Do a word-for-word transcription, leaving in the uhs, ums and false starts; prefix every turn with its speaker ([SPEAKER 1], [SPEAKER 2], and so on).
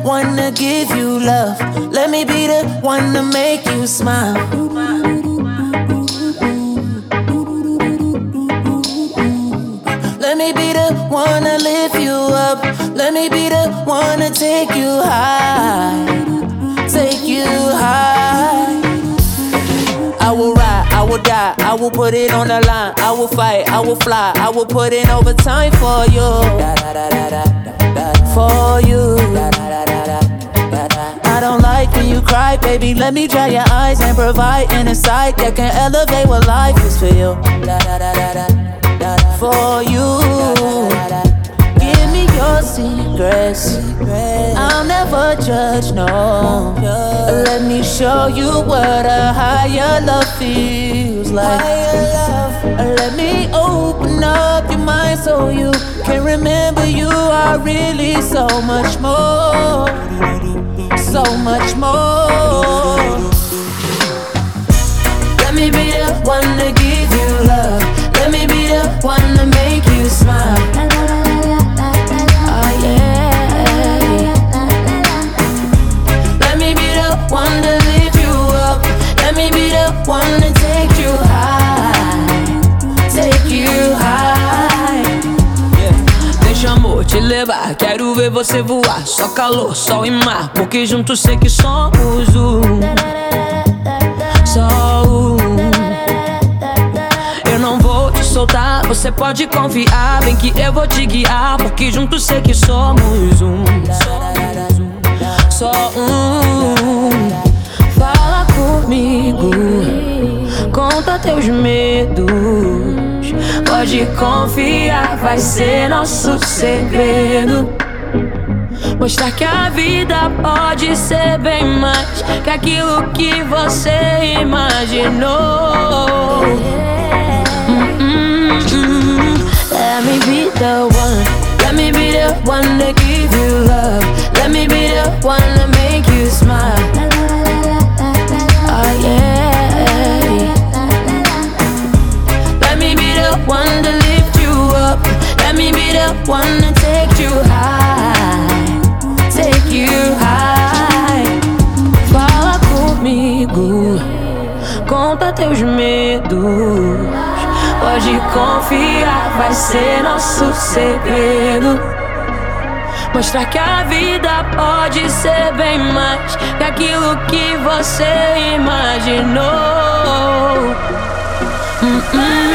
[SPEAKER 1] one to give you love. Let me be the one to make you smile. Let me be the one to lift you up. Let me be the one to take you high. Take you high. I will ride, I will die, I will put it on the line. I will fight, I will fly, I will put in overtime for you. For you. I don't like when you cry, baby. Let me dry your eyes and provide an insight that can elevate what life is for you. For you. Give me your secrets. I'll never judge, no. Let me show you what a higher love feels like. Let me open up your mind so you can remember you are really so much more. So much more. Let me be the one to give you love. Let me be the one to make you smile. Oh yeah. Let me be the one to lift you up. Let me be the one to take you high. Take you high.
[SPEAKER 2] Yeah. Deixa amor te levar, quero ver você voar. Só calor, sol e mar, porque juntos sei que somos um. Só um. Eu não vou te soltar, você pode confiar. Vem que eu vou te guiar, porque juntos sei que somos um. Só um. Fala comigo, conta teus medos. Pode confiar, vai ser nosso segredo. Mostrar que a vida pode ser bem mais que aquilo que você imaginou. Mm-mm-mm. Let me be the one. Let me be the one to give you love. Let me be the one to make you smile. Oh yeah. Let me be the one to lift you up. Let me be the one to take you high. Take you high. Fala comigo, conta teus medos. Pode confiar, vai ser nosso segredo. Mostrar que a vida pode ser bem mais que aquilo que você imaginou. Mm-mm.